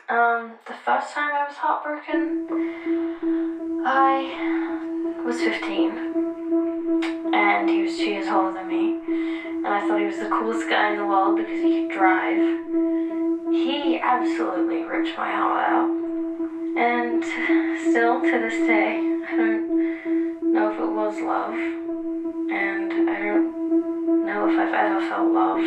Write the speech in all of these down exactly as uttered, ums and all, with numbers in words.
Um, the first time I was heartbroken, I was fifteen, and he was two years older than me, and I thought he was the coolest guy in the world because he could drive. He absolutely ripped my heart out, and still to this day, I don't know if it was love, and I don't know if I've ever felt love,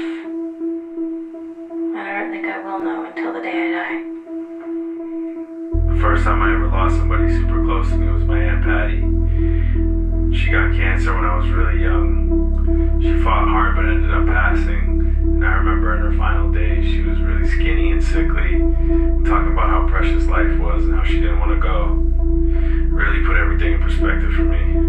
and I don't think I will know until the day I die. The first time I ever lost somebody super close to me was my Aunt Patty. She got cancer when I was really young. She fought hard but ended up passing. And I remember in her final days, she was really skinny and sickly, talking about how precious life was and how she didn't want to go. Really put everything in perspective for me.